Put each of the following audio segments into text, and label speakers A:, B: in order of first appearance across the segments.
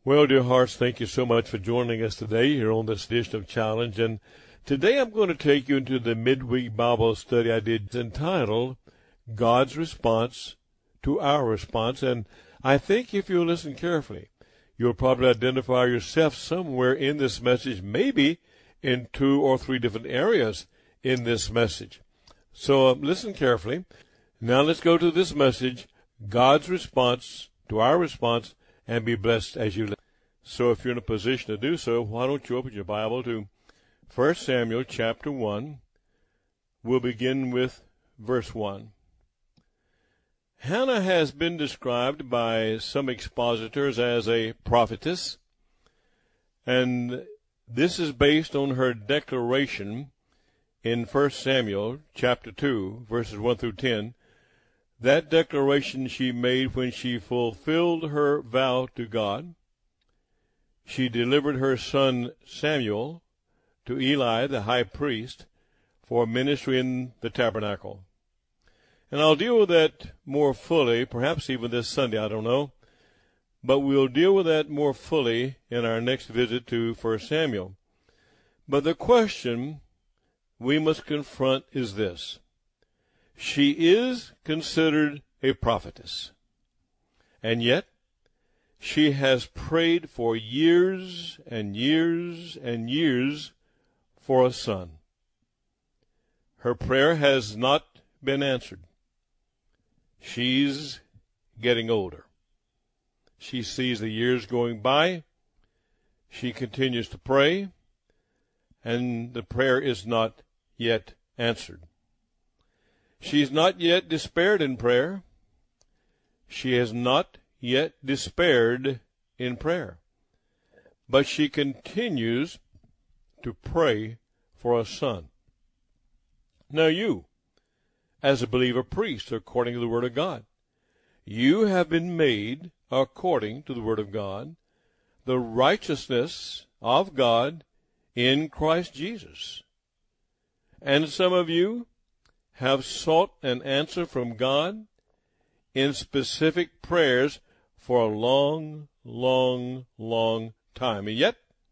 A: Well, dear hearts, thank you so much for joining us today here on this edition of Challenge. And today I'm going to take you into the midweek Bible study I did entitled God's Response to Our Response. And I think if you listen carefully, you'll probably identify yourself somewhere in this message, maybe in 2 or 3 different areas in this message. So listen carefully. Now let's go to this message, God's Response to Our Response, and be blessed as you listen. So if you're in a position to do so, why don't you open your Bible to 1 Samuel chapter 1. We'll begin with verse 1. Hannah has been described by some expositors as a prophetess, and this is based on her declaration in 1 Samuel chapter 2, verses 1 through 10. That declaration she made when she fulfilled her vow to God. She delivered her son Samuel to Eli, the high priest, for ministry in the tabernacle. And I'll deal with that more fully, perhaps even this Sunday, I don't know. But we'll deal with that more fully in our next visit to 1 Samuel. But the question we must confront is this. She is considered a prophetess, and yet she has prayed for years and years and years for a son. Her prayer has not been answered. She's getting older. She sees the years going by. She continues to pray, and the prayer is not yet answered. She's not yet despaired in prayer. She has not yet despaired in prayer. But she continues to pray for a son. Now you, as a believer priest, according to the Word of God, you have been made, according to the Word of God, the righteousness of God in Christ Jesus. And some of you have sought an answer from God in specific prayers for a long, long, long time. And yet,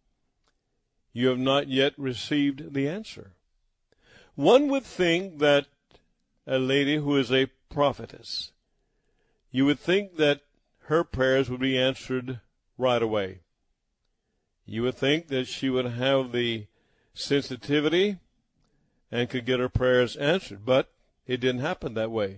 A: you have not yet received the answer. One would think that a lady who is a prophetess, you would think that her prayers would be answered right away. You would think that she would have the sensitivity and could get her prayers answered, but it didn't happen that way.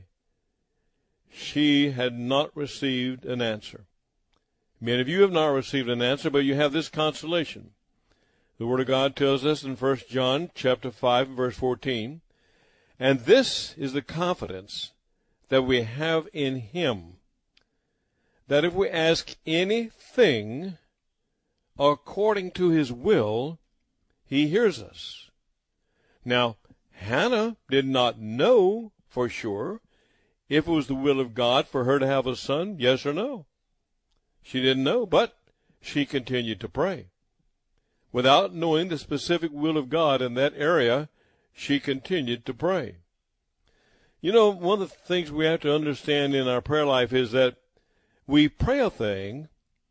A: She had not received an answer. Many of you have not received an answer, but you have this consolation. The Word of God tells us in 1 John chapter 5, verse 14, and this is the confidence that we have in Him, that if we ask anything according to His will, He hears us. Now, Hannah did not know for sure if it was the will of God for her to have a son, yes or no. She didn't know, but she continued to pray. Without knowing the specific will of God in that area, she continued to pray. You know, one of the things we have to understand in our prayer life is that we pray a thing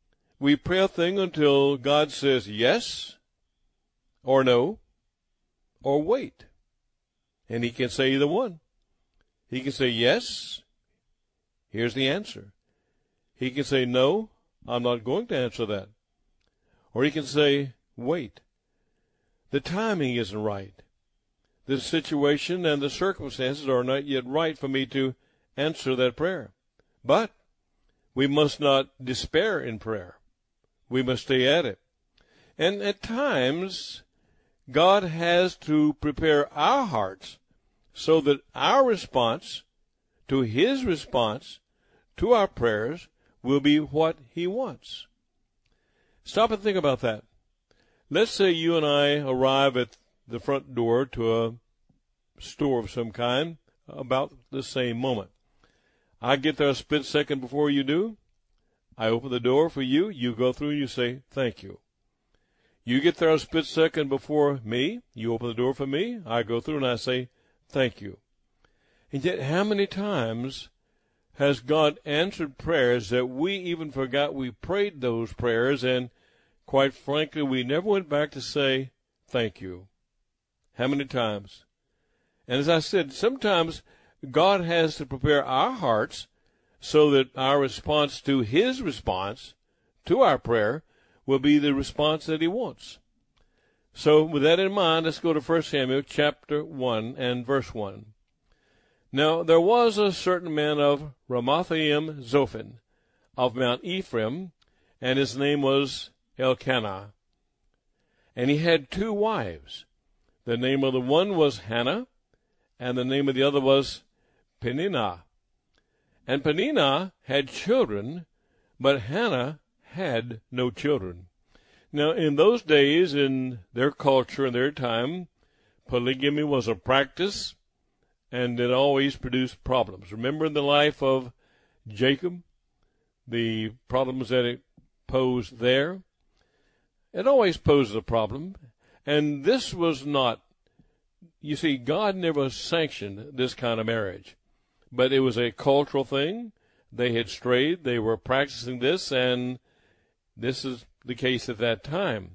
A: until God says yes or no or wait. And He can say either one. He can say yes, here's the answer. He can say no, I'm not going to answer that. Or He can say wait. The timing isn't right. The situation and the circumstances are not yet right for me to answer that prayer. But we must not despair in prayer. We must stay at it. And at times, God has to prepare our hearts so that our response to His response to our prayers will be what He wants. Stop and think about that. Let's say you and I arrive at the front door to a store of some kind about the same moment. I get there a split second before you do. I open the door for you. You go through and you say, thank you. You get there a split second before me. You open the door for me. I go through and I say, thank you. And yet how many times has God answered prayers that we even forgot we prayed those prayers, and quite frankly, we never went back to say thank you. How many times? And as I said, sometimes God has to prepare our hearts so that our response to his response to our prayer will be the response that he wants. So with that in mind, let's go to 1 Samuel chapter 1 and verse 1. Now there was a certain man of Ramathaim Zophim of Mount Ephraim, and his name was Elkanah. And he had 2 wives. The name of the one was Hannah, and the name of the other was Peninnah. And Peninnah had children, but Hannah had no children. Now, in those days, in their culture, in their time, polygamy was a practice, and it always produced problems. Remember in the life of Jacob, the problems that it posed there? It always poses a problem, and this was not, you see, God never sanctioned this kind of marriage, but it was a cultural thing. They had strayed, they were practicing this, and this is the case at that time.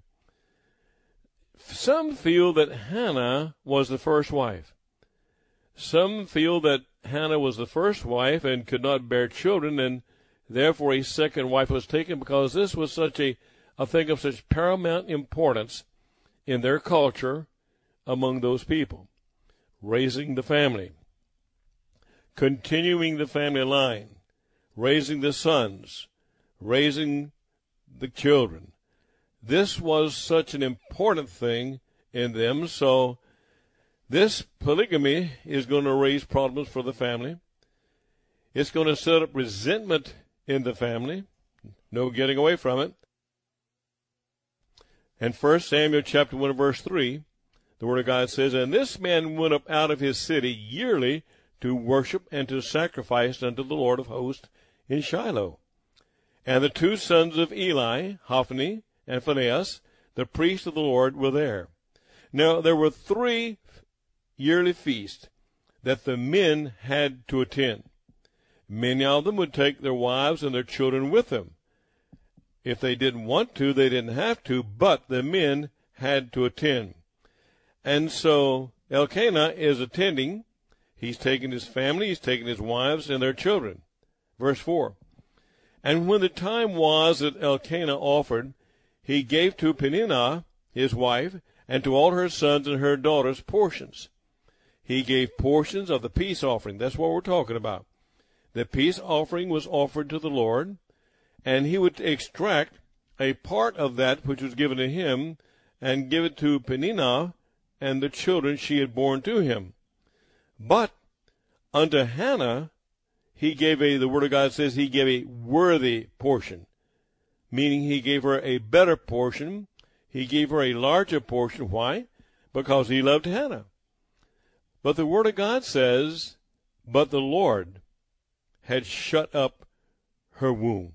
A: Some feel that Hannah was the first wife. Some feel that Hannah was the first wife and could not bear children, and therefore a second wife was taken, because this was such a thing of such paramount importance in their culture among those people. Raising the family, continuing the family line, raising the sons, raising the children. This was such an important thing in them, so this polygamy is going to raise problems for the family. It's going to set up resentment in the family. No getting away from it. And 1 Samuel chapter 1 verse 3, the Word of God says, And this man went up out of his city yearly to worship and to sacrifice unto the Lord of hosts in Shiloh. And the 2 sons of Eli, Hophni and Phinehas, the priests of the Lord, were there. Now there were 3 yearly feasts that the men had to attend. Many of them would take their wives and their children with them. If they didn't want to, they didn't have to, but the men had to attend. And so Elkanah is attending. He's taking his family, he's taking his wives and their children. Verse 4. And when the time was that Elkanah offered, he gave to Peninnah, his wife, and to all her sons and her daughters portions. He gave portions of the peace offering. That's what we're talking about. The peace offering was offered to the Lord, and he would extract a part of that which was given to him and give it to Peninnah and the children she had borne to him. But unto Hannah he gave the Word of God says he gave a worthy portion, meaning he gave her a better portion. He gave her a larger portion. Why? Because he loved Hannah. But the Word of God says, but the Lord had shut up her womb.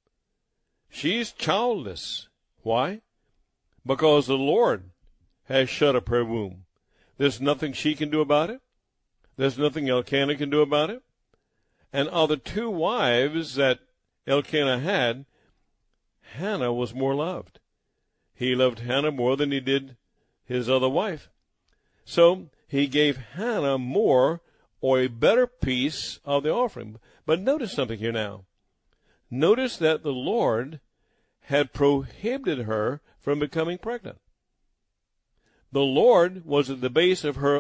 A: She's childless. Why? Because the Lord has shut up her womb. There's nothing she can do about it. There's nothing Elkanah can do about it. And of the 2 wives that Elkanah had, Hannah was more loved. He loved Hannah more than he did his other wife. So he gave Hannah more, or a better piece of the offering. But notice something here now. Notice that the Lord had prohibited her from becoming pregnant. The Lord was at the base of her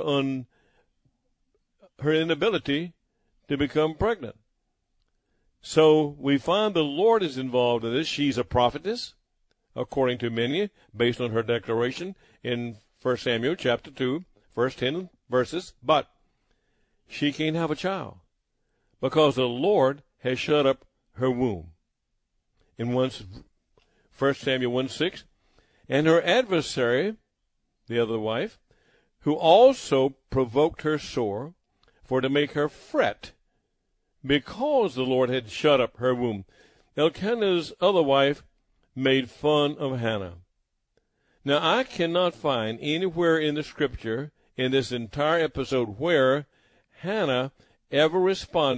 A: inability to become pregnant. So we find the Lord is involved in this. She's a prophetess, according to many, based on her declaration in 1 Samuel chapter 2, verse 10 verses. But she can't have a child because the Lord has shut up her womb. In 1 Samuel 1:6, and her adversary, the other wife, who also provoked her sore, for to make her fret, because the Lord had shut up her womb. Elkanah's other wife made fun of Hannah. Now, I cannot find anywhere in the Scripture, in this entire episode, where Hannah ever responded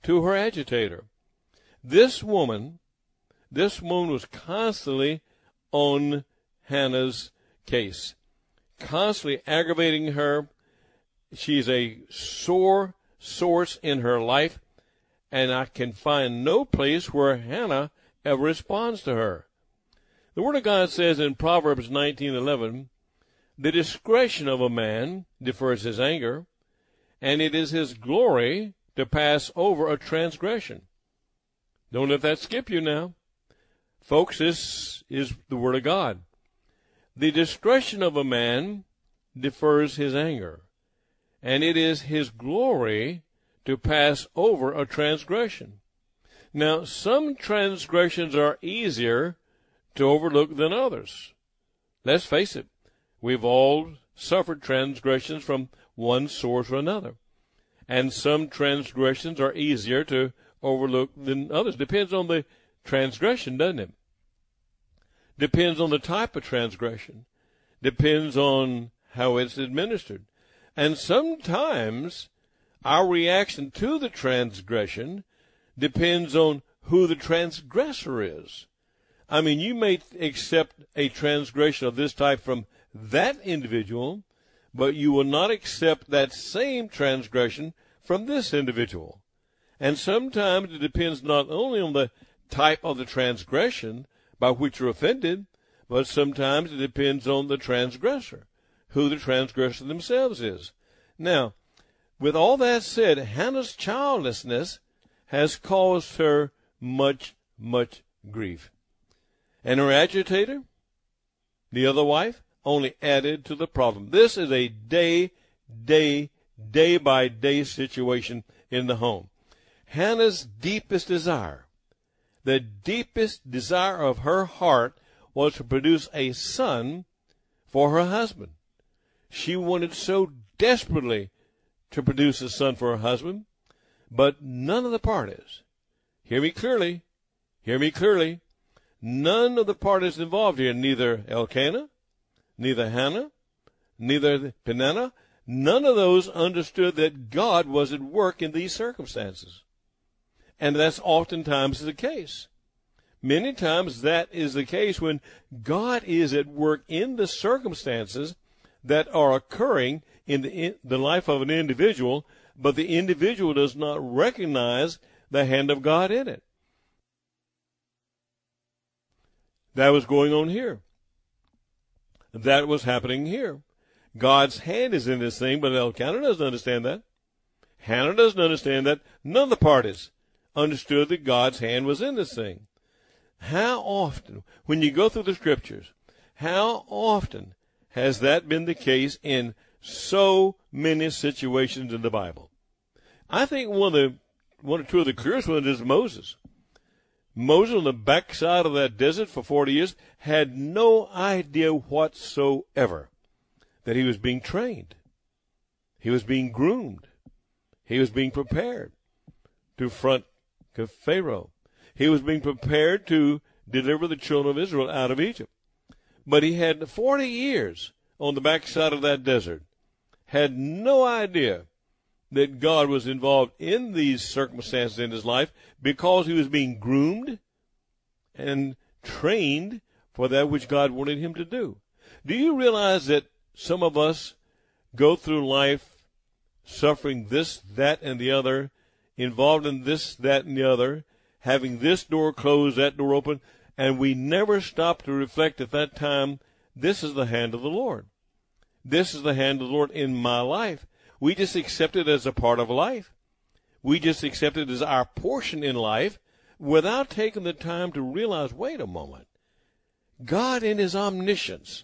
A: to her agitator. This woman was constantly on Hannah's case, constantly aggravating her. She's a sore source in her life, and I can find no place where Hannah ever responds to her. The Word of God says in Proverbs 19:11, the discretion of a man defers his anger, and it is his glory to pass over a transgression. Don't let that skip you now. Folks, this is the Word of God. The discretion of a man defers his anger, and it is his glory to pass over a transgression. Now, some transgressions are easier to overlook than others. Let's face it, we've all suffered transgressions from one source or another. And some transgressions are easier to overlook than others. Depends on the transgression, doesn't it? Depends on the type of transgression. Depends on how it's administered. And sometimes our reaction to the transgression depends on who the transgressor is. I mean, you may accept a transgression of this type from that individual, but you will not accept that same transgression from this individual. And sometimes it depends not only on the type of the transgression by which you're offended, but sometimes it depends on the transgressor, who the transgressor themselves is. Now, with all that said, Hannah's childlessness has caused her much, much grief. And her agitator, the other wife, only added to the problem. This is a day-by-day situation in the home. Hannah's deepest desire, the deepest desire of her heart, was to produce a son for her husband. She wanted so desperately to produce a son for her husband, but none of the parties, hear me clearly, none of the parties involved here, neither Elkanah, neither Hannah, neither Peninnah, none of those understood that God was at work in these circumstances. And that's oftentimes the case. Many times that is the case when God is at work in the circumstances that are occurring in the life of an individual, but the individual does not recognize the hand of God in it. That was going on here. That was happening here. God's hand is in this thing, but Elkanah doesn't understand that. Hannah doesn't understand that. None of the parties understood that God's hand was in this thing. How often, when you go through the scriptures, how often has that been the case in so many situations in the Bible? I think one or two of the clearest ones is Moses. Moses, on the backside of that desert for 40 years, had no idea whatsoever that he was being trained. He was being groomed. He was being prepared to front Pharaoh. He was being prepared to deliver the children of Israel out of Egypt. But he had 40 years on the backside of that desert, had no idea that God was involved in these circumstances in his life because he was being groomed and trained for that which God wanted him to do. Do you realize that some of us go through life suffering this, that, and the other, involved in this, that, and the other, having this door closed, that door open, and we never stop to reflect at that time, this is the hand of the Lord. This is the hand of the Lord in my life. We just accept it as a part of life. We just accept it as our portion in life without taking the time to realize, wait a moment, God in his omniscience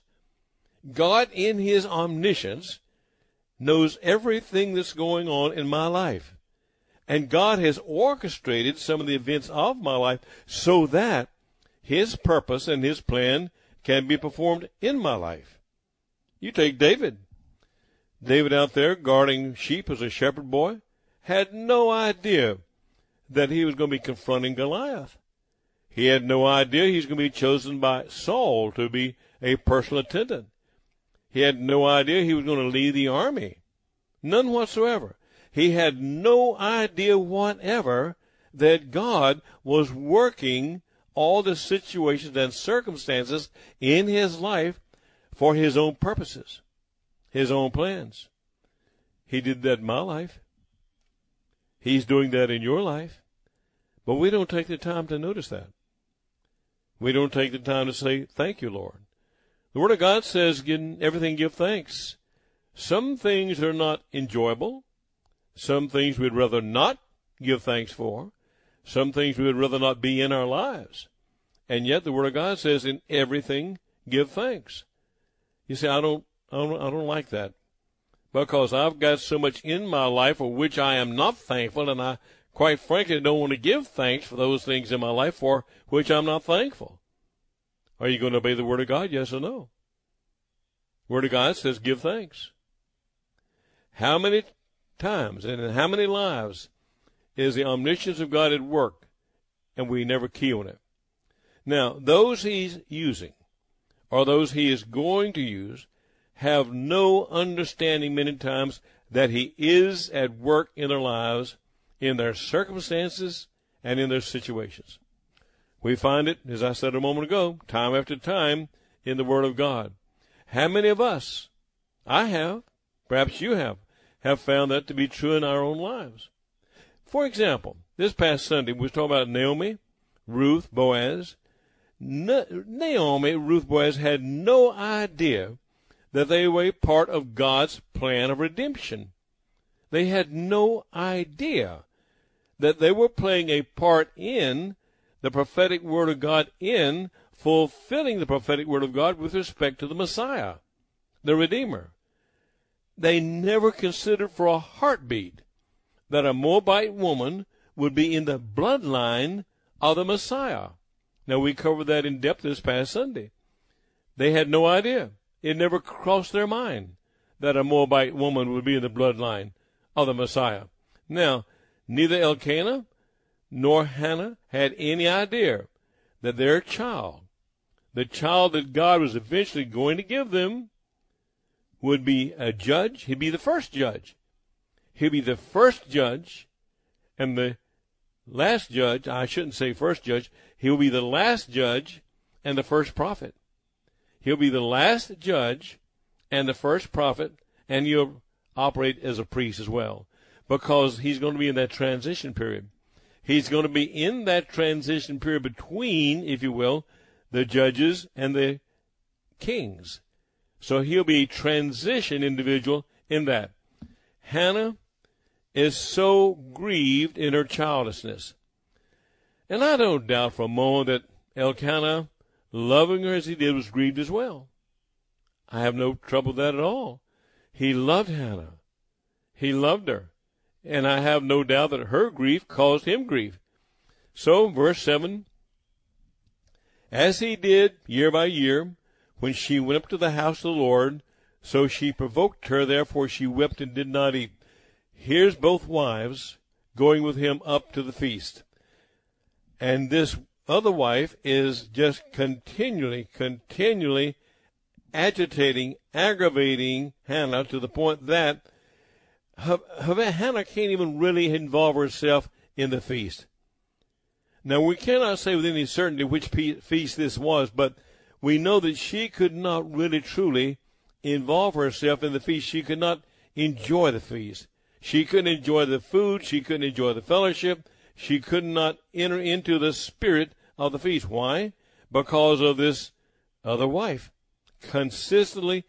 A: knows everything that's going on in my life. And God has orchestrated some of the events of my life so that his purpose and his plan can be performed in my life. You take David. David out there guarding sheep as a shepherd boy had no idea that he was going to be confronting Goliath. He had no idea he was going to be chosen by Saul to be a personal attendant. He had no idea he was going to lead the army. None whatsoever. He had no idea whatever that God was working all the situations and circumstances in his life for his own purposes, his own plans. He did that in my life. He's doing that in your life. But we don't take the time to notice that. We don't take the time to say, thank you, Lord. The Word of God says, everything give thanks. Some things are not enjoyable. Some things we'd rather not give thanks for. Some things we would rather not be in our lives. And yet the Word of God says, in everything give thanks. You say, I don't like that. Because I've got so much in my life for which I am not thankful, and I quite frankly don't want to give thanks for those things in my life for which I'm not thankful. Are you going to obey the Word of God, yes or no? The Word of God says give thanks. How many times and in how many lives is the omniscience of God at work, and we never key on it? Now, those he's using, or those he is going to use, have no understanding many times that he is at work in their lives, in their circumstances, and in their situations. We find it, as I said a moment ago, time after time in the Word of God. How many of us, I have, perhaps you have found that to be true in our own lives? For example, this past Sunday, we was talking about Naomi, Ruth, Boaz. Naomi, Ruth, Boaz had no idea that they were a part of God's plan of redemption. They had no idea that they were playing a part in the prophetic word of God, in fulfilling the prophetic word of God with respect to the Messiah, the Redeemer. They never considered for a heartbeat that a Moabite woman would be in the bloodline of the Messiah. Now, we covered that in depth this past Sunday. They had no idea. It never crossed their mind that a Moabite woman would be in the bloodline of the Messiah. Now, neither Elkanah nor Hannah had any idea that their child, the child that God was eventually going to give them, would be a judge. He'd be the first judge. He'd be the first judge and the last judge. I shouldn't say first judge. He'll be the last judge and the first prophet. He'll be the last judge and the first prophet, and he'll operate as a priest as well, because he's going to be in that transition period. He's going to be in that transition period between, if you will, the judges and the kings. So he'll be a transition individual in that. Hannah is so grieved in her childlessness. And I don't doubt for a moment that Elkanah, loving her as he did, was grieved as well. I have no trouble with that at all. He loved Hannah. He loved her. And I have no doubt that her grief caused him grief. So, verse 7, as he did year by year, when she went up to the house of the Lord, so she provoked her, therefore she wept and did not eat. Here's both wives going with him up to the feast. And this other wife is just continually agitating, aggravating Hannah to the point that Hannah can't even really involve herself in the feast. Now, we cannot say with any certainty which feast this was, but we know that she could not really truly involve herself in the feast. She could not enjoy the feast. She couldn't enjoy the food. She couldn't enjoy the fellowship. She could not enter into the spirit of the feast. Why? Because of this other wife constantly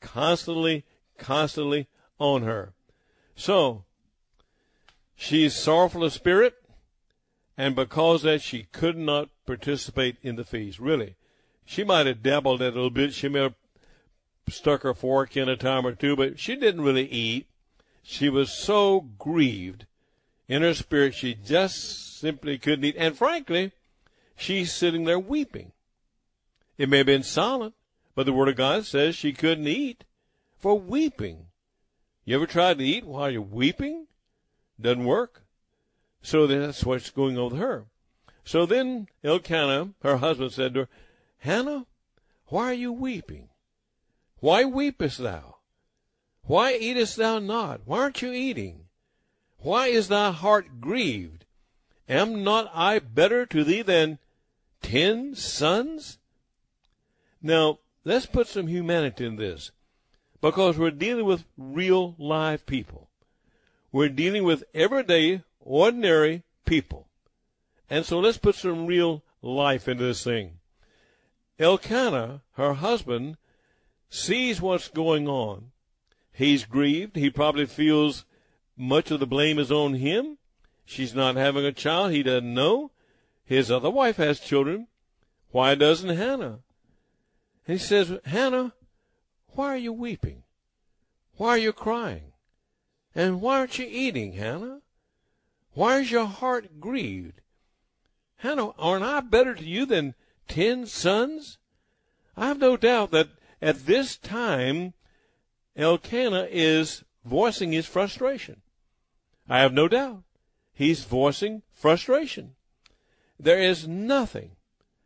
A: on her. So, she's sorrowful of spirit, and because of that, she could not participate in the feast. Really, she might have dabbled in it a little bit. She may have stuck her fork in a time or two, but she didn't really eat. She was so grieved in her spirit, she just simply couldn't eat. And frankly, she's sitting there weeping. It may have been silent, but the Word of God says she couldn't eat for weeping. You ever tried to eat while you're weeping? Doesn't work. So that's what's going on with her. So then Elkanah, her husband, said to her, Hannah, why are you weeping? Why weepest thou? Why eatest thou not? Why aren't you eating? Why is thy heart grieved? Am not I better to thee than 10 sons? Now, let's put some humanity in this, because we're dealing with real live people. We're dealing with everyday, ordinary people. And so let's put some real life into this thing. Elkanah, her husband, sees what's going on. He's grieved. He probably feels much of the blame is on him. She's not having a child. He doesn't know. His other wife has children. Why doesn't Hannah? And he says, Hannah, why are you weeping? Why are you crying? And why aren't you eating, Hannah? Why is your heart grieved? Hannah, aren't I better to you than 10 sons? I have no doubt that at this time, Elkanah is voicing his frustration. I have no doubt. He's voicing frustration. There was nothing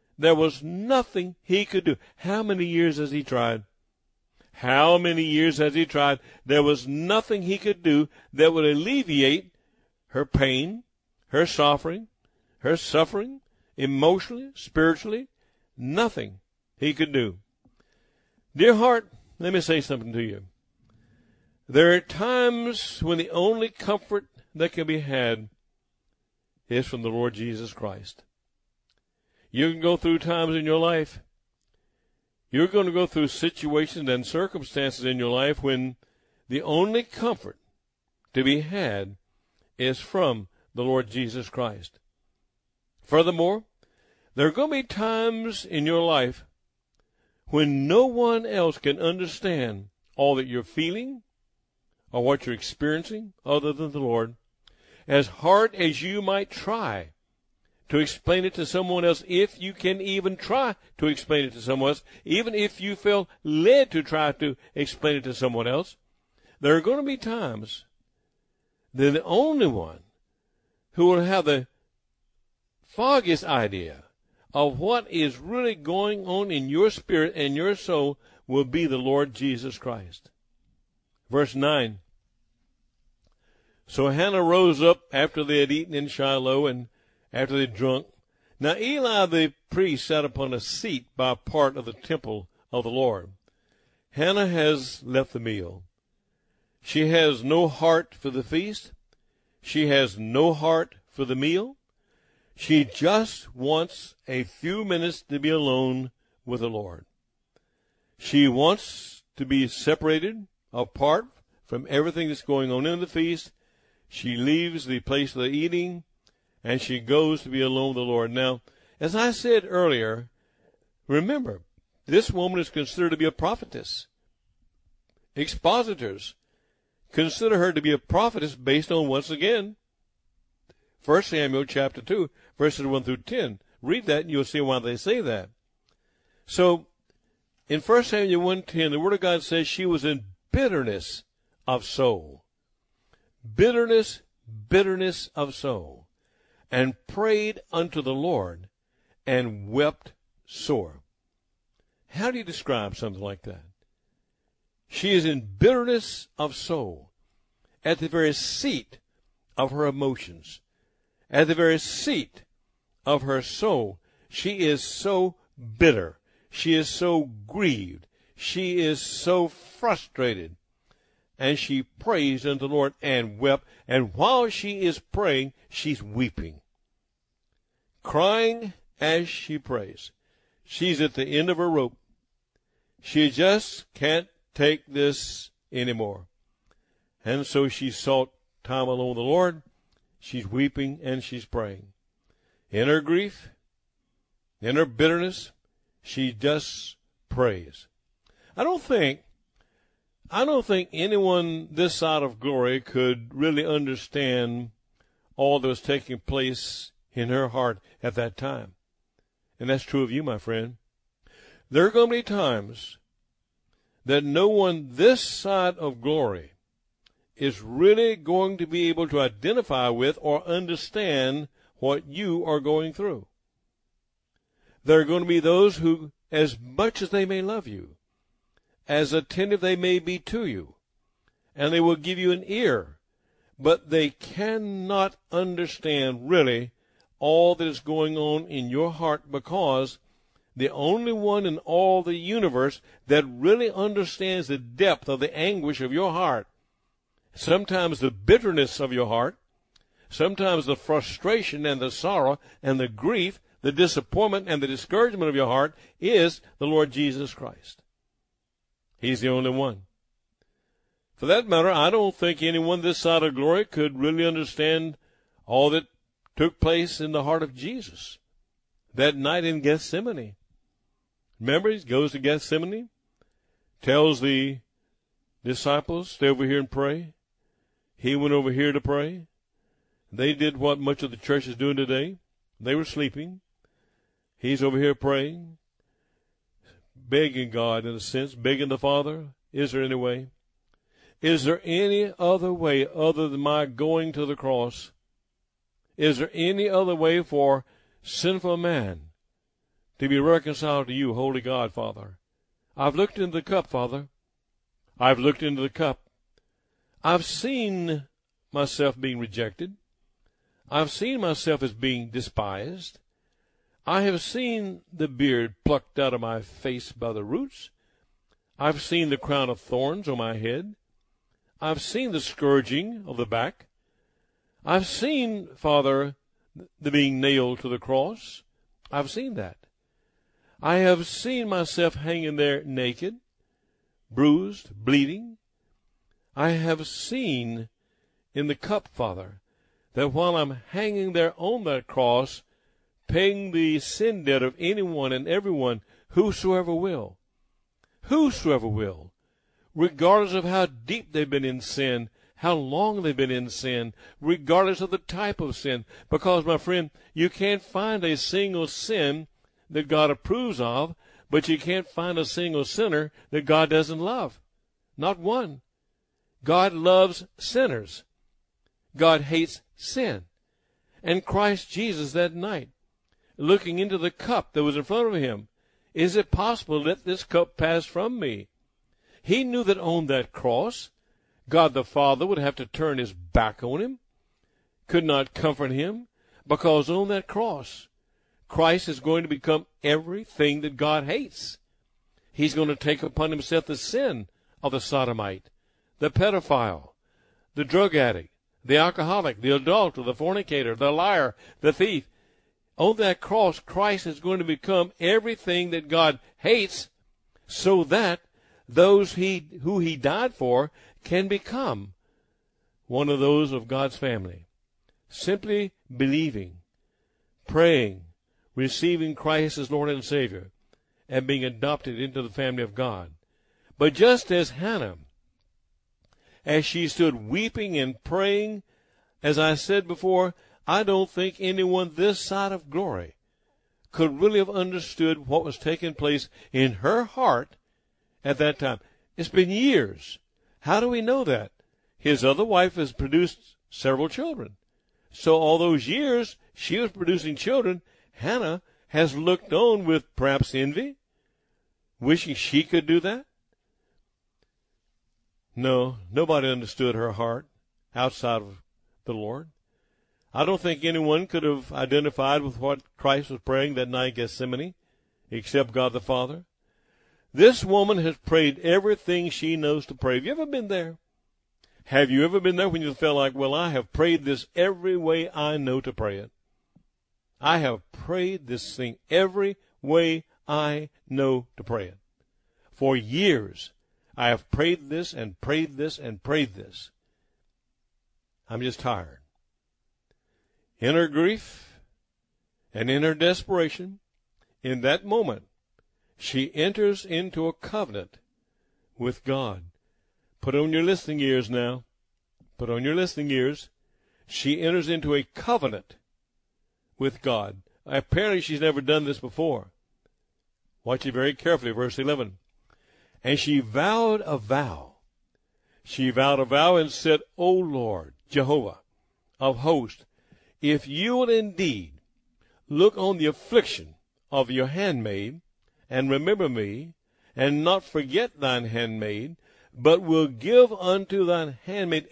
A: he could do. How many years has he tried? How many years has he tried? There was nothing he could do that would alleviate her pain, her suffering, emotionally, spiritually. Nothing he could do. Dear heart, let me say something to you. There are times when the only comfort that can be had is from the Lord Jesus Christ. You can go through times in your life. You're going to go through situations and circumstances in your life when the only comfort to be had is from the Lord Jesus Christ. Furthermore, there are going to be times in your life when no one else can understand all that you're feeling or what you're experiencing other than the Lord. As hard as you might try to explain it to someone else, if you can even try to explain it to someone else, even if you feel led to try to explain it to someone else, there are going to be times that the only one who will have the foggiest idea of what is really going on in your spirit and your soul will be the Lord Jesus Christ. Verse 9. So Hannah rose up after they had eaten in Shiloh and after they had drunk. Now Eli the priest sat upon a seat by a part of the temple of the Lord. Hannah has left the meal. She has no heart for the feast. She has no heart for the meal. She just wants a few minutes to be alone with the Lord. She wants to be separated, apart from everything that's going on in the feast. She leaves the place of the eating, and she goes to be alone with the Lord. Now, as I said earlier, remember, this woman is considered to be a prophetess. Expositors consider her to be a prophetess based on, once again, 1 Samuel chapter 2, verses 1 through 10. Read that and you'll see why they say that. So, in 1 Samuel 1:10, the Word of God says she was in bitterness of soul. Bitterness of soul. And prayed unto the Lord and wept sore. How do you describe something like that? She is in bitterness of soul, at the very seat of her emotions, at the very seat of her soul. She is so bitter. She is so grieved. She is so frustrated. And she prays unto the Lord and wept. And while she is praying, she's weeping, crying as she prays. She's at the end of her rope. She just can't take this anymore. And so she sought time alone with the Lord. She's weeping and she's praying. In her grief, in her bitterness, she just prays. I don't think anyone this side of glory could really understand all that was taking place in her heart at that time. And that's true of you, my friend. There are going to be times that no one this side of glory is really going to be able to identify with or understand what you are going through. There are going to be those who, as much as they may love you, as attentive they may be to you, and they will give you an ear, but they cannot understand really all that is going on in your heart, because the only one in all the universe that really understands the depth of the anguish of your heart, sometimes the bitterness of your heart, sometimes the frustration and the sorrow and the grief, the disappointment and the discouragement of your heart, is the Lord Jesus Christ. He's the only one. For that matter, I don't think anyone this side of glory could really understand all that took place in the heart of Jesus that night in Gethsemane. Remember, he goes to Gethsemane, tells the disciples, stay over here and pray. He went over here to pray. They did what much of the church is doing today. They were sleeping. He's over here praying, begging God, in a sense, begging the Father, is there any way? Is there any other way other than my going to the cross? Is there any other way for sinful man to be reconciled to you, holy God, Father? I've looked into the cup, Father. I've looked into the cup. I've seen myself being rejected. I've seen myself as being despised. I have seen the beard plucked out of my face by the roots. I've seen the crown of thorns on my head. I've seen the scourging of the back. I've seen, Father, the being nailed to the cross. I've seen that. I have seen myself hanging there naked, bruised, bleeding. I have seen in the cup, Father, that while I'm hanging there on that cross, paying the sin debt of anyone and everyone, whosoever will, regardless of how deep they've been in sin, how long they've been in sin, regardless of the type of sin. Because, my friend, you can't find a single sin that God approves of, but you can't find a single sinner that God doesn't love. Not one. God loves sinners. God hates sin. And Christ Jesus that night, looking into the cup that was in front of him, is it possible to let this cup pass from me? He knew that on that cross, God the Father would have to turn his back on him, could not comfort him, because on that cross, Christ is going to become everything that God hates. He's going to take upon himself the sin of the sodomite, the pedophile, the drug addict, the alcoholic, the adulterer, the fornicator, the liar, the thief. On that cross, Christ is going to become everything that God hates, so that those who he died for can become one of those of God's family. Simply believing, praying, receiving Christ as Lord and Savior, and being adopted into the family of God. But just as Hannah, as she stood weeping and praying, as I said before, I don't think anyone this side of glory could really have understood what was taking place in her heart at that time. It's been years. How do we know that? His other wife has produced several children. So all those years she was producing children, Hannah has looked on with perhaps envy, wishing she could do that. No, nobody understood her heart outside of the Lord. I don't think anyone could have identified with what Christ was praying that night in Gethsemane, except God the Father. This woman has prayed everything she knows to pray. Have you ever been there? Have you ever been there when you felt like, well, I have prayed this every way I know to pray it? I have prayed this thing every way I know to pray it. For years, I have prayed this and prayed this and prayed this. I'm just tired. In her grief and in her desperation, in that moment, she enters into a covenant with God. Put on your listening ears now. Put on your listening ears. She enters into a covenant with God. Apparently she's never done this before. Watch it very carefully, verse 11. And she vowed a vow. She vowed a vow and said, O Lord, Jehovah of hosts, if you will indeed look on the affliction of your handmaid, and remember me, and not forget thine handmaid, but will give unto thine handmaid a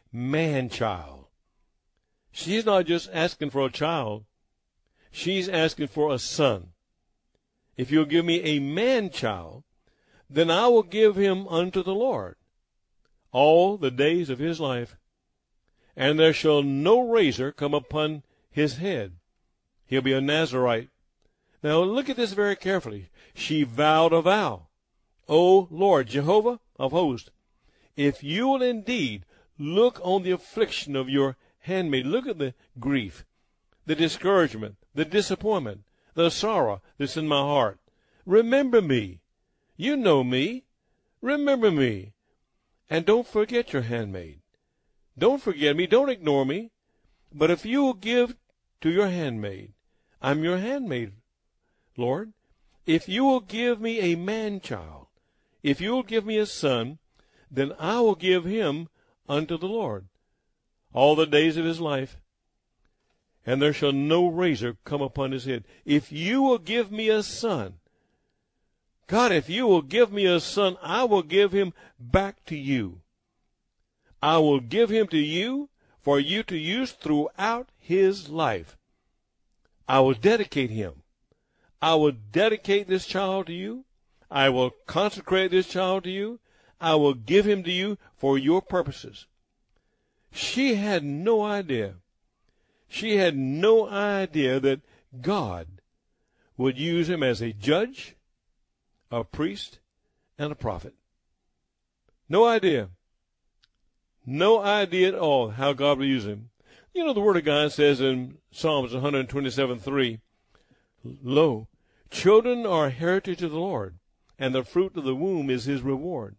A: man-child. She's not just asking for a child. She's asking for a son. If you'll give me a man-child, then I will give him unto the Lord all the days of his life, and there shall no razor come upon his head. He'll be a Nazarite. Now look at this very carefully. She vowed a vow. O Lord, Jehovah of hosts, if you will indeed look on the affliction of your handmaid, look at the grief, the discouragement, the disappointment, the sorrow that's in my heart. Remember me. You know me. Remember me. And don't forget your handmaid. Don't forget me. Don't ignore me. But if you will give to your handmaid, I'm your handmaid, Lord. If you will give me a man-child, if you will give me a son, then I will give him unto the Lord all the days of his life, and there shall no razor come upon his head. If you will give me a son, God, if you will give me a son, I will give him back to you. I will give him to you for you to use throughout his life. I will dedicate him. I will dedicate this child to you. I will consecrate this child to you. I will give him to you for your purposes. She had no idea. She had no idea that God would use him as a judge, a priest, and a prophet. No idea. No idea at all how God would use him. You know, the Word of God says in Psalms 127:3, Lo, children are a heritage of the Lord, and the fruit of the womb is his reward.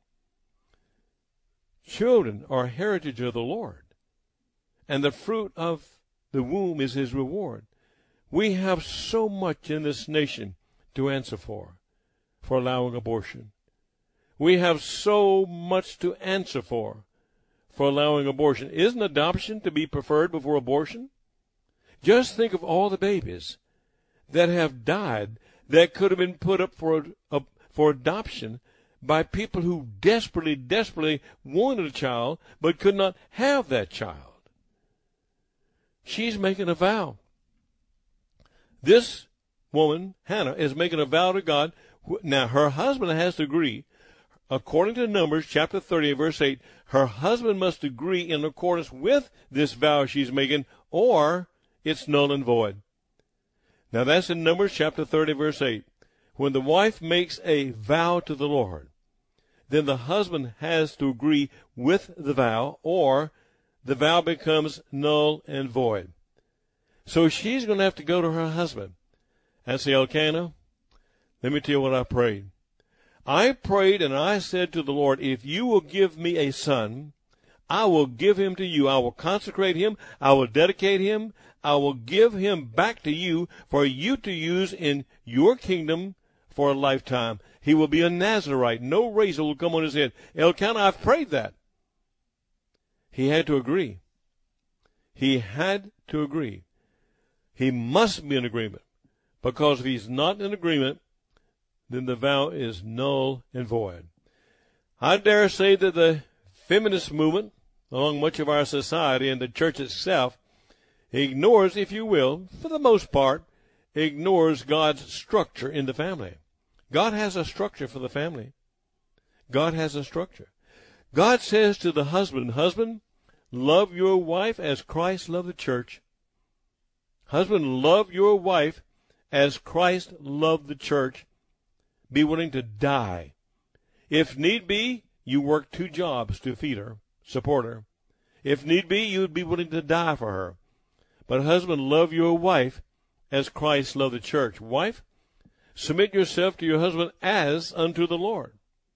A: Children are a heritage of the Lord, and the fruit of the womb is his reward. We have so much in this nation to answer for allowing abortion. We have so much to answer for allowing abortion. Isn't adoption to be preferred before abortion? Just think of all the babies that have died that could have been put up for adoption by people who desperately wanted a child but could not have that child. She's making a vow. This woman, Hannah, is making a vow to God. Now, her husband has to agree. According to Numbers chapter 30, verse 8, her husband must agree in accordance with this vow she's making, or it's null and void. Now, that's in Numbers chapter 30, verse 8. When the wife makes a vow to the Lord, then the husband has to agree with the vow, or the vow becomes null and void. So she's going to have to go to her husband and say, Elkanah, let me tell you what I prayed. I prayed and I said to the Lord, if you will give me a son, I will give him to you. I will consecrate him. I will dedicate him. I will give him back to you for you to use in your kingdom for a lifetime. He will be a Nazarite. No razor will come on his head. Elkanah, I've prayed that. He had to agree. He had to agree. He must be in agreement, because if he's not in agreement, then the vow is null and void. I dare say that the feminist movement, along much of our society and the church itself, ignores, if you will, for the most part, ignores God's structure in the family. God has a structure for the family. God has a structure. God says to the husband, husband, love your wife as Christ loved the church. Husband, love your wife as Christ loved the church. Be willing to die. If need be, you work 2 jobs to feed her, support her. If need be, you would be willing to die for her. But husband, love your wife as Christ loved the church. Wife, submit yourself to your husband as unto the Lord.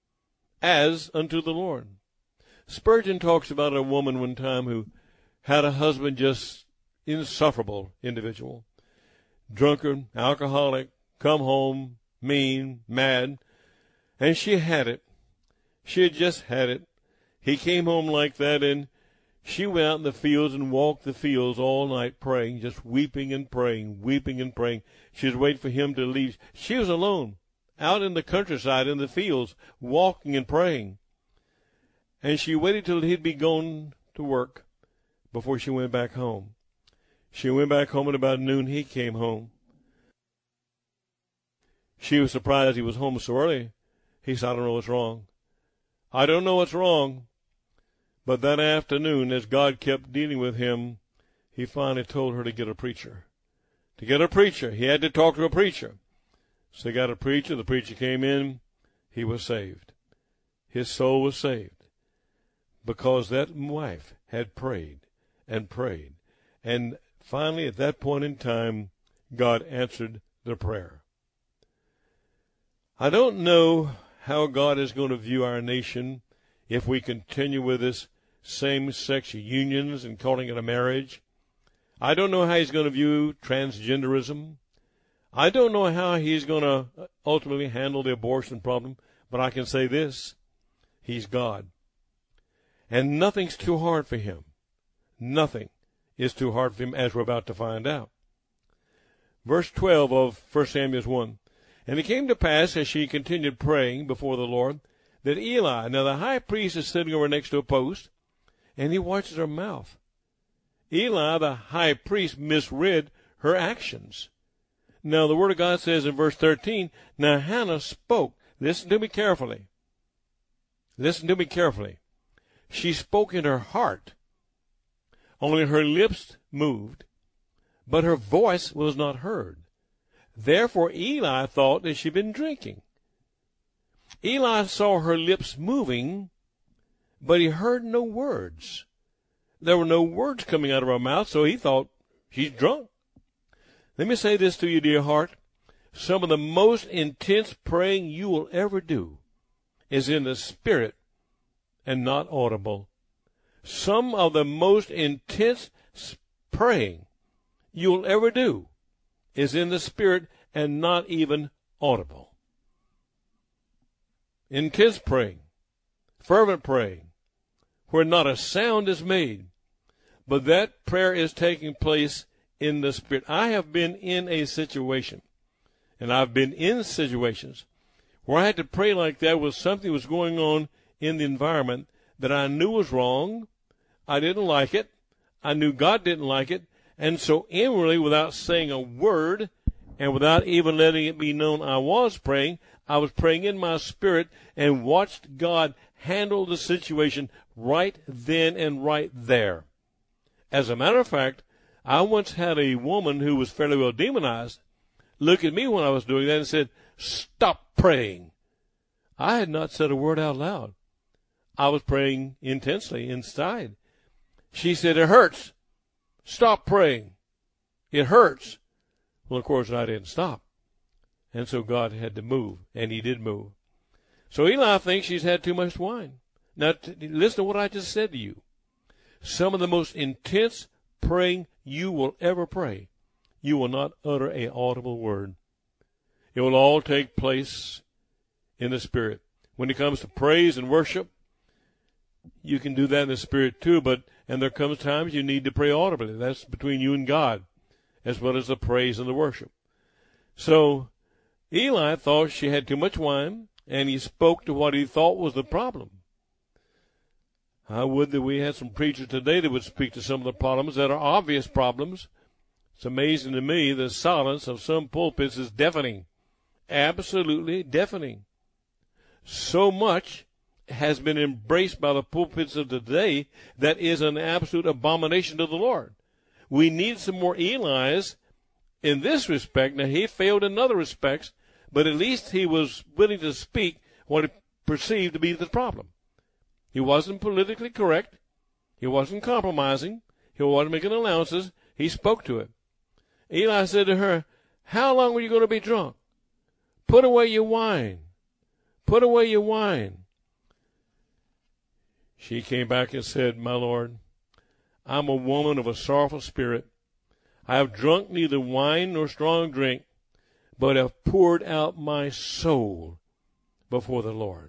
A: As unto the Lord. Spurgeon talks about a woman one time who had a husband, just insufferable individual. Drunkard, alcoholic, come home, mean, mad. And she had it. She had just had it. He came home like that, and she went out in the fields and walked the fields all night praying, just weeping and praying, weeping and praying. She was waiting for him to leave. She was alone, out in the countryside, in the fields, walking and praying. And she waited till he'd be gone to work. before she went back home. She went back home at about noon. He came home. She was surprised he was home so early. He said, I don't know what's wrong. I don't know what's wrong. But that afternoon, as God kept dealing with him, he finally told her to get a preacher. To get a preacher. He had to talk to a preacher. So he got a preacher. The preacher came in. He was saved. His soul was saved. Because that wife had prayed and prayed. And finally, at that point in time, God answered the prayer. I don't know how God is going to view our nation if we continue with this same-sex unions and calling it a marriage. I don't know how he's going to view transgenderism. I don't know how he's going to ultimately handle the abortion problem, but I can say this. He's God. And nothing's too hard for him. Nothing is too hard for him, as we're about to find out. Verse 12 of 1 Samuel 1. And it came to pass, as she continued praying before the Lord, that Eli, now the high priest is sitting over next to a post, and he watches her mouth. Eli, the high priest, misread her actions. Now the Word of God says in verse 13, now Hannah spoke. Listen to me carefully. Listen to me carefully. She spoke in her heart. Only her lips moved, but her voice was not heard. Therefore Eli thought that she'd been drinking. Eli saw her lips moving, but he heard no words. There were no words coming out of her mouth, so he thought, she's drunk. Let me say this to you, dear heart. Some of the most intense praying you will ever do is in the Spirit and not audible. Some of the most intense praying you will ever do is in the Spirit and not even audible. Intense praying, fervent praying, where not a sound is made, but that prayer is taking place in the Spirit. I have been in a situation, and I've been in situations where I had to pray like that with something was going on in the environment that I knew was wrong. I didn't like it. I knew God didn't like it. And so inwardly, without saying a word and without even letting it be known I was praying in my spirit and watched God handle the situation right then and right there. As a matter of fact, I once had a woman who was fairly well demonized look at me when I was doing that and said, stop praying. I had not said a word out loud. I was praying intensely inside. She said, it hurts. Stop praying. It hurts. Well, of course, I didn't stop. And so God had to move, and he did move. So Eli thinks she's had too much wine. Now, listen to what I just said to you. Some of the most intense praying you will ever pray, you will not utter an audible word. It will all take place in the Spirit. When it comes to praise and worship, you can do that in the Spirit too, and there comes times you need to pray audibly. That's between you and God, as well as the praise and the worship. So Eli thought she had too much wine, and he spoke to what he thought was the problem. I would that we had some preachers today that would speak to some of the problems that are obvious problems. It's amazing to me the silence of some pulpits is deafening, absolutely deafening. So much has been embraced by the pulpits of today that is an absolute abomination to the Lord. We need some more Eli's in this respect. Now, he failed in other respects, but at least he was willing to speak what he perceived to be the problem. He wasn't politically correct. He wasn't compromising. He wasn't making allowances. He spoke to it. Eli said to her, how long were you going to be drunk? Put away your wine. Put away your wine. She came back and said, my Lord, I'm a woman of a sorrowful spirit. I have drunk neither wine nor strong drink, but have poured out my soul before the Lord.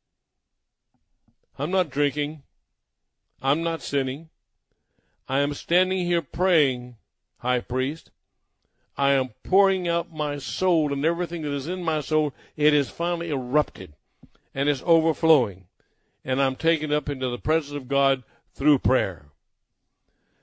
A: I'm not drinking. I'm not sinning. I am standing here praying, high priest. I am pouring out my soul, and everything that is in my soul, it is finally erupted and is overflowing. And I'm taken up into the presence of God through prayer.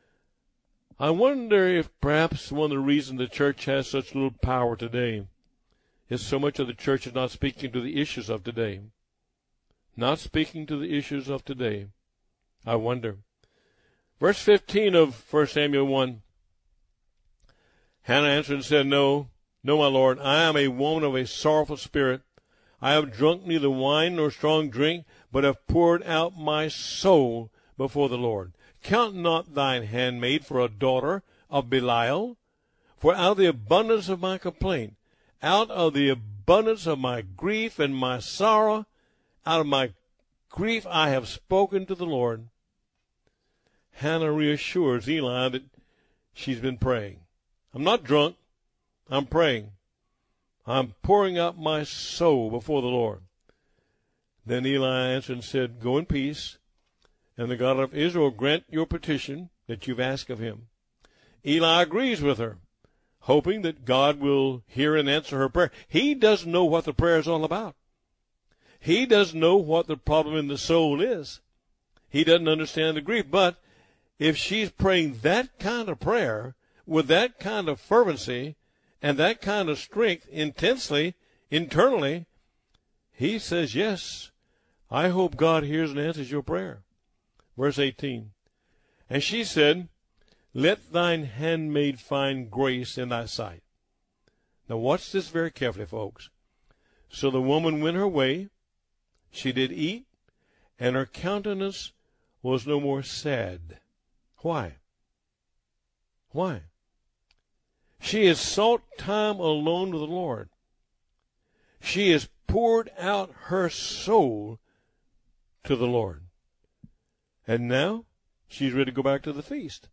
A: I wonder if perhaps one of the reasons the church has such little power today is so much of the church is not speaking to the issues of today. Not speaking to the issues of today. I wonder. Verse 15 of 1 Samuel 1. Hannah answered and said, No, my Lord, I am a woman of a sorrowful spirit. I have drunk neither wine nor strong drink, but have poured out my soul before the Lord. Count not thine handmaid for a daughter of Belial, for out of the abundance of my complaint, out of the abundance of my grief and my sorrow, out of my grief I have spoken to the Lord. Hannah reassures Eli that she's been praying. I'm not drunk. I'm praying. I'm pouring out my soul before the Lord. Then Eli answered and said, Go in peace, and the God of Israel grant your petition that you've asked of him. Eli agrees with her, hoping that God will hear and answer her prayer. He doesn't know what the prayer is all about. He doesn't know what the problem in the soul is. He doesn't understand the grief. But if she's praying that kind of prayer with that kind of fervency and that kind of strength intensely, internally, he says, yes, I hope God hears and answers your prayer. Verse 18, and she said, Let thine handmaid find grace in thy sight. Now watch this very carefully, folks. So the woman went her way, she did eat, and her countenance was no more sad. Why? Why? She has sought time alone with the Lord. She has poured out her soul to the Lord. And now she's ready to go back to the feast.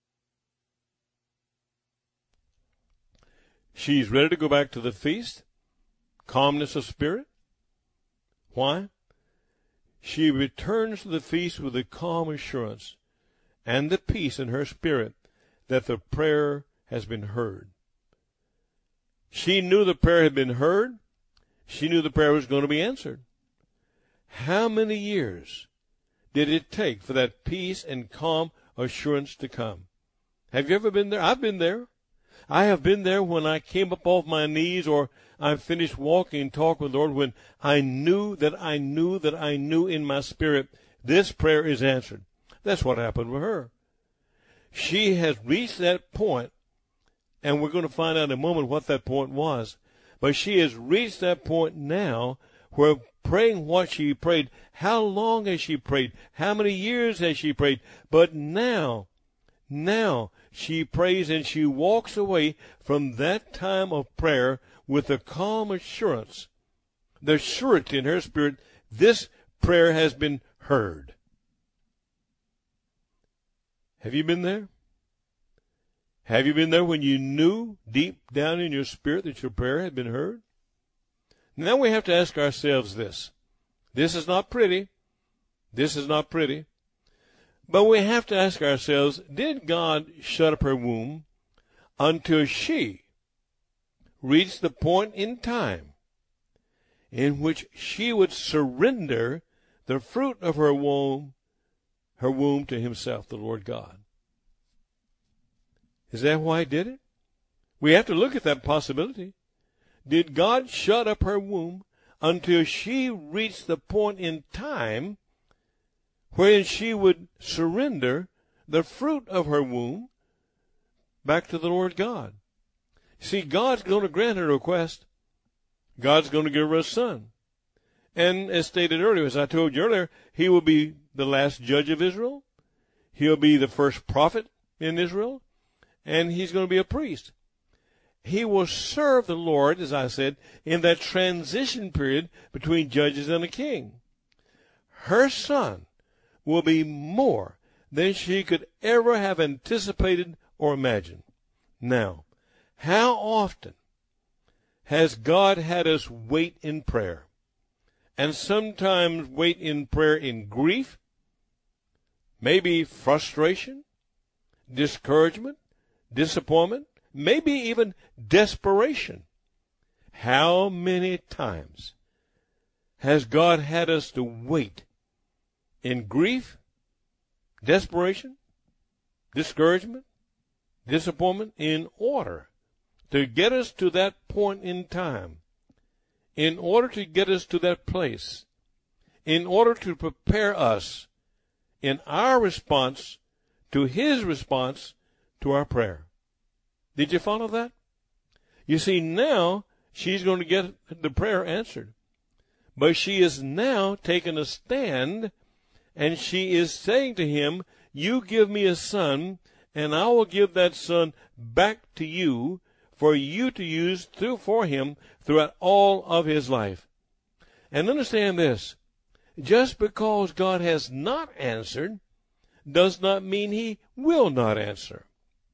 A: She's ready to go back to the feast. Calmness of spirit. Why? She returns to the feast with the calm assurance and the peace in her spirit that the prayer has been heard. She knew the prayer had been heard. She knew the prayer was going to be answered. How many years did it take for that peace and calm assurance to come? Have you ever been there? I've been there. I have been there when I came up off my knees or I finished walking and talking with the Lord, when I knew that I knew in my spirit this prayer is answered. That's what happened with her. She has reached that point, and we're going to find out in a moment what that point was. But she has reached that point now where praying what she prayed, how long has she prayed? How many years has she prayed? But now she prays and she walks away from that time of prayer with a calm assurance, the surety in her spirit, this prayer has been heard. Have you been there? Have you been there when you knew deep down in your spirit that your prayer had been heard? Now we have to ask ourselves this. This is not pretty. This is not pretty. But we have to ask ourselves, did God shut up her womb until she reached the point in time in which she would surrender the fruit of her womb to himself, the Lord God? Is that why he did it? We have to look at that possibility. Did God shut up her womb until she reached the point in time wherein she would surrender the fruit of her womb back to the Lord God? See, God's going to grant her request. God's going to give her a son. And as stated earlier, as I told you earlier, he will be the last judge of Israel. He'll be the first prophet in Israel. And he's going to be a priest. He will serve the Lord, as I said, in that transition period between judges and a king. Her son will be more than she could ever have anticipated or imagined. Now, how often has God had us wait in prayer? And sometimes wait in prayer in grief, maybe frustration, discouragement, disappointment, maybe even desperation. How many times has God had us to wait in grief, desperation, discouragement, disappointment in order to get us to that point in time, in order to get us to that place, in order to prepare us in our response to his response to our prayer. Did you follow that? You see, now she's going to get the prayer answered. But she is now taking a stand, and she is saying to him, you give me a son, and I will give that son back to you for you to use for him throughout all of his life. And understand this, just because God has not answered does not mean he will not answer.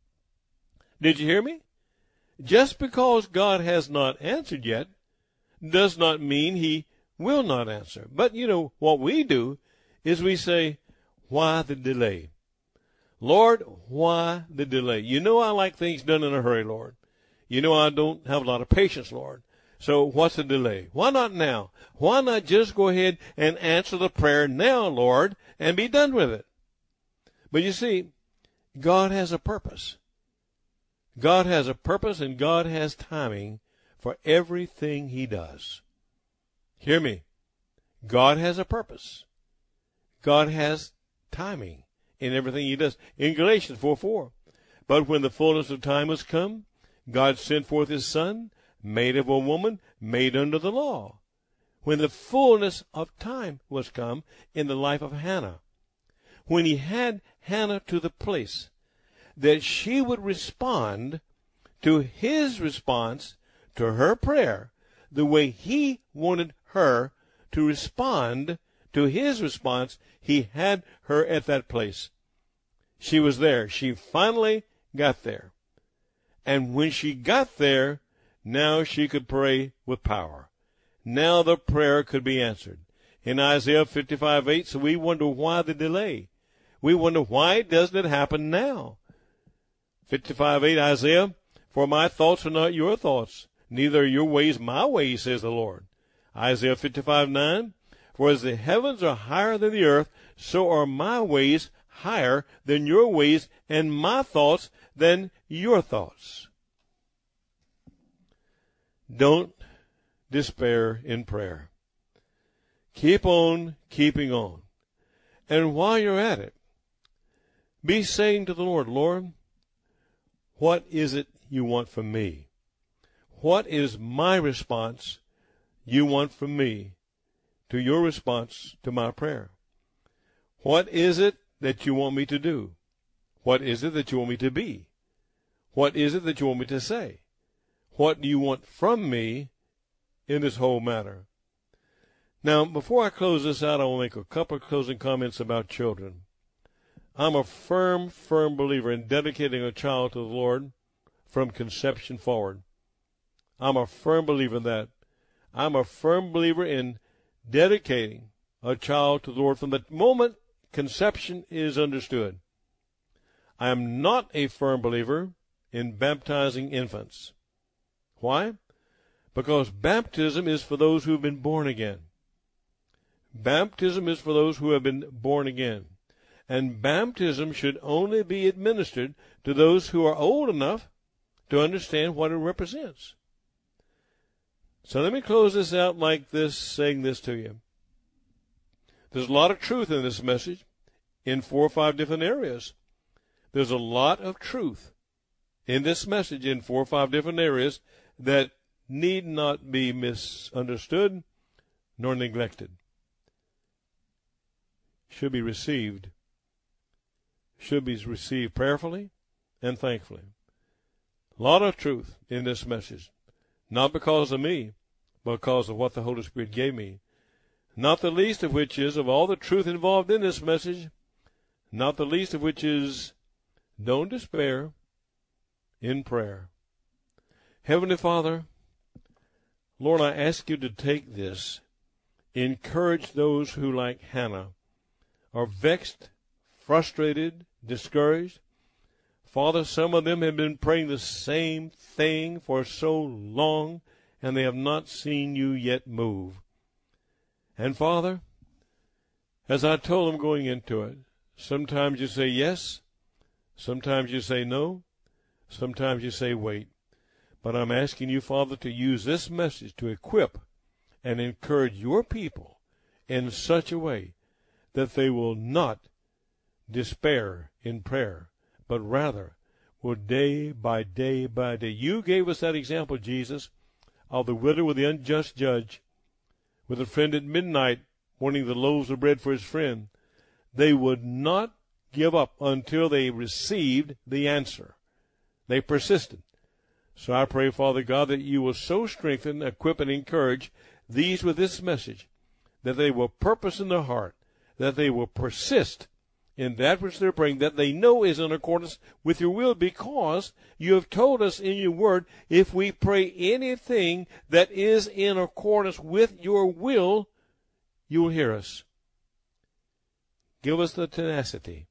A: Did you hear me? Just because God has not answered yet does not mean he will not answer. But you know, what we do is we say, why the delay? Lord, why the delay? You know I like things done in a hurry, Lord. You know I don't have a lot of patience, Lord. So what's the delay? Why not now? Why not just go ahead and answer the prayer now, Lord, and be done with it? But you see, God has a purpose. God has a purpose, and God has timing for everything he does. Hear me. God has a purpose. God has timing in everything he does. In Galatians 4:4, but when the fullness of time was come, God sent forth his Son, made of a woman, made under the law. When the fullness of time was come in the life of Hannah, when he had Hannah to the place that she would respond to his response to her prayer the way he wanted her to respond to his response, he had her at that place. She was there. She finally got there. And when she got there, now she could pray with power. Now the prayer could be answered. In Isaiah 55:8, so we wonder why the delay. We wonder why doesn't it happen now? 55:8 Isaiah, for my thoughts are not your thoughts, neither are your ways my ways, says the Lord. Isaiah 55:9, for as the heavens are higher than the earth, so are my ways higher than your ways, and my thoughts than your thoughts. Don't despair in prayer. Keep on keeping on. And while you're at it, be saying to the Lord, Lord, what is it you want from me? What is my response you want from me to your response to my prayer? What is it that you want me to do? What is it that you want me to be? What is it that you want me to say? What do you want from me in this whole matter? Now, before I close this out, I will make a couple of closing comments about children. I'm a firm believer in dedicating a child to the Lord from conception forward. I'm a firm believer in that. I'm a firm believer in dedicating a child to the Lord from the moment conception is understood. I am not a firm believer in baptizing infants. Why? Because baptism is for those who have been born again. Baptism is for those who have been born again. And baptism should only be administered to those who are old enough to understand what it represents. So let me close this out like this, saying this to you. There's a lot of truth in this message in 4 or 5 different areas. There's a lot of truth in this message in 4 or 5 different areas that need not be misunderstood nor neglected. Should be received prayerfully and thankfully. A lot of truth in this message, not because of me, but because of what the Holy Spirit gave me. Not the least of which is, of all the truth involved in this message, not the least of which is, don't despair in prayer. Heavenly Father, Lord, I ask you to take this, encourage those who, like Hannah, are vexed, frustrated, discouraged. Father, some of them have been praying the same thing for so long, and they have not seen you yet move. And Father, as I told them going into it, sometimes you say yes, sometimes you say no, Sometimes you say wait. But I'm asking you, Father, to use this message to equip and encourage your people in such a way that they will not despair in prayer, but rather will day by day by day. You gave us that example, Jesus, of the widow with the unjust judge, with a friend at midnight wanting the loaves of bread for his friend. They would not give up until they received the answer. They persisted. So I pray, Father God, that you will so strengthen, equip, and encourage these with this message, that they will purpose in their heart, that they will persist in that which they're praying, that they know is in accordance with your will, because you have told us in your word, if we pray anything that is in accordance with your will, you will hear us. Give us the tenacity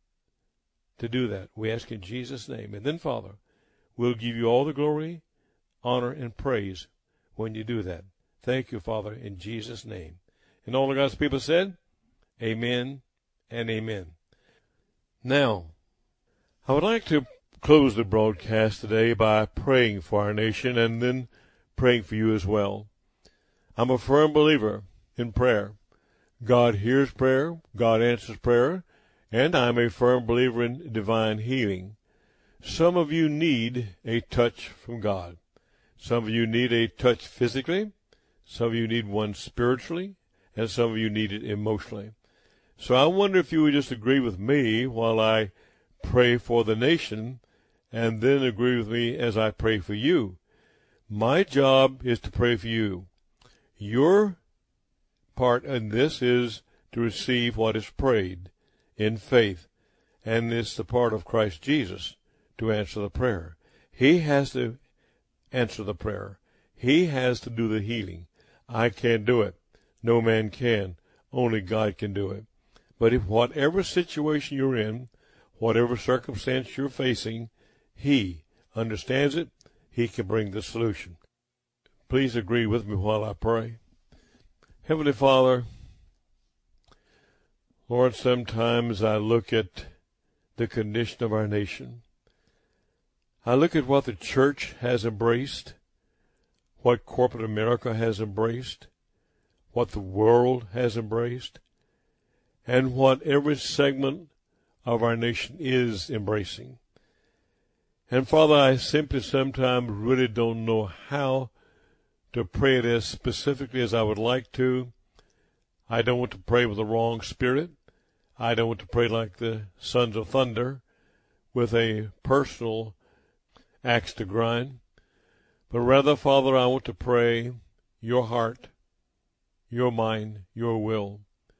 A: to do that. We ask in Jesus' name. And then, Father, we'll give you all the glory, honor, and praise when you do that. Thank you, Father, in Jesus' name. And all of God's people said, amen and amen. Now, I would like to close the broadcast today by praying for our nation and then praying for you as well. I'm a firm believer in prayer. God hears prayer, God answers prayer, and I'm a firm believer in divine healing. Some of you need a touch from God. Some of you need a touch physically, some of you need one spiritually, and some of you need it emotionally. So I wonder if you would just agree with me while I pray for the nation, and then agree with me as I pray for you. My job is to pray for you. Your part in this is to receive what is prayed in faith, and it's the part of Christ Jesus to answer the prayer. He has to answer the prayer. He has to do the healing. I can't do it. No man can. Only God can do it. But if whatever situation you're in, whatever circumstance you're facing, He understands it. He can bring the solution. Please agree with me while I pray. Heavenly Father, Lord, sometimes I look at the condition of our nation. I look at what the church has embraced, what corporate America has embraced, what the world has embraced, and what every segment of our nation is embracing. And Father, I simply sometimes really don't know how to pray it as specifically as I would like to. I don't want to pray with the wrong spirit. I don't want to pray like the sons of thunder with a personal axe to grind. But rather, Father, I want to pray your heart, your mind, your will.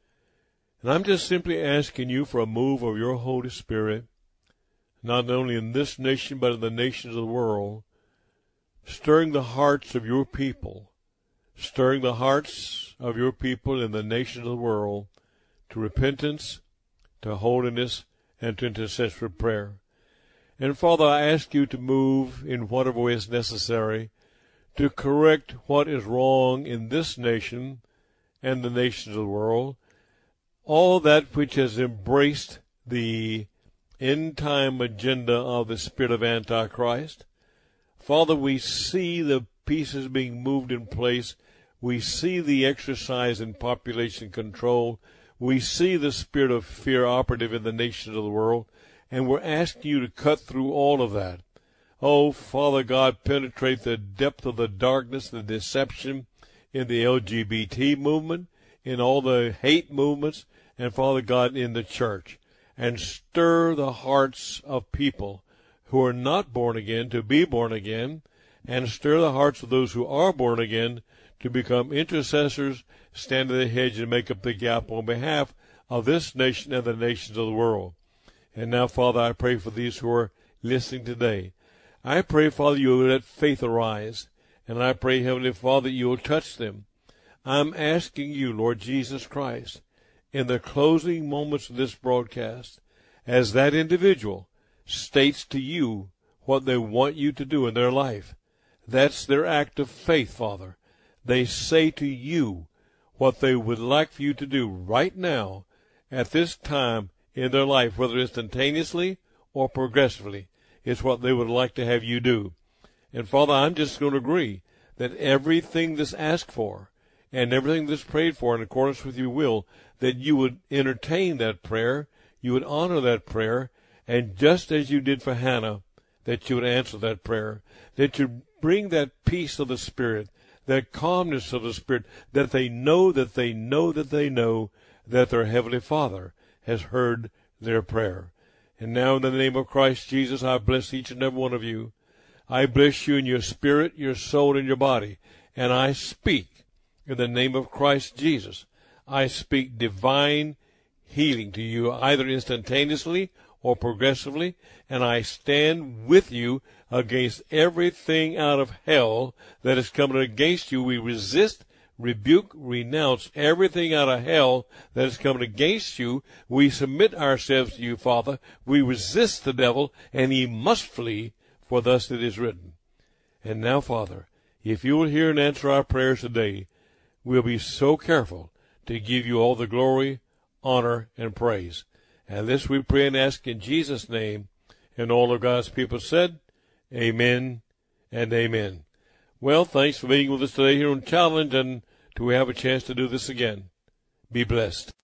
A: And I'm just simply asking you for a move of your Holy Spirit, not only in this nation, but in the nations of the world, stirring the hearts of your people, stirring the hearts of your people in the nations of the world to repentance, to holiness, and to intercessory prayer. And Father, I ask you to move in whatever way is necessary to correct what is wrong in this nation and the nations of the world, all that which has embraced the end-time agenda of the spirit of Antichrist. Father, we see the pieces being moved in place. We see the exercise in population control. We see the spirit of fear operative in the nations of the world. And we're asking you to cut through all of that. Oh, Father God, penetrate the depth of the darkness, the deception in the LGBT movement, in all the hate movements, and Father God, in the church. And stir the hearts of people who are not born again to be born again, and stir the hearts of those who are born again to become intercessors, stand at the hedge and make up the gap on behalf of this nation and the nations of the world. And now, Father, I pray for these who are listening today. I pray, Father, you will let faith arise. And I pray, Heavenly Father, you will touch them. I'm asking you, Lord Jesus Christ, in the closing moments of this broadcast, as that individual states to you what they want you to do in their life. That's their act of faith, Father. They say to you what they would like for you to do right now at this time in their life, whether instantaneously or progressively. is what they would like to have you do. And Father, I'm just going to agree that everything that's asked for and everything that's prayed for in accordance with your will, that you would entertain that prayer, you would honor that prayer, and just as you did for Hannah, that you would answer that prayer, that you bring that peace of the Spirit, that calmness of the Spirit, that they know that they know that they know that their Heavenly Father has heard their prayer. And now in the name of Christ Jesus, I bless each and every one of you. I bless you in your spirit, your soul, and your body. And I speak in the name of Christ Jesus. I speak divine healing to you, either instantaneously or progressively, and I stand with you against everything out of hell that is coming against you. We resist, rebuke, renounce everything out of hell that is coming against you. We submit ourselves to you, Father. We resist the devil, and he must flee, for thus it is written. And now, Father, if you will hear and answer our prayers today, we'll be so careful to give you all the glory, honor, and praise. And this we pray and ask in Jesus' name. And all of God's people said, amen and amen. Well, thanks for being with us today here on Challenge, and till we have a chance to do this again. Be blessed.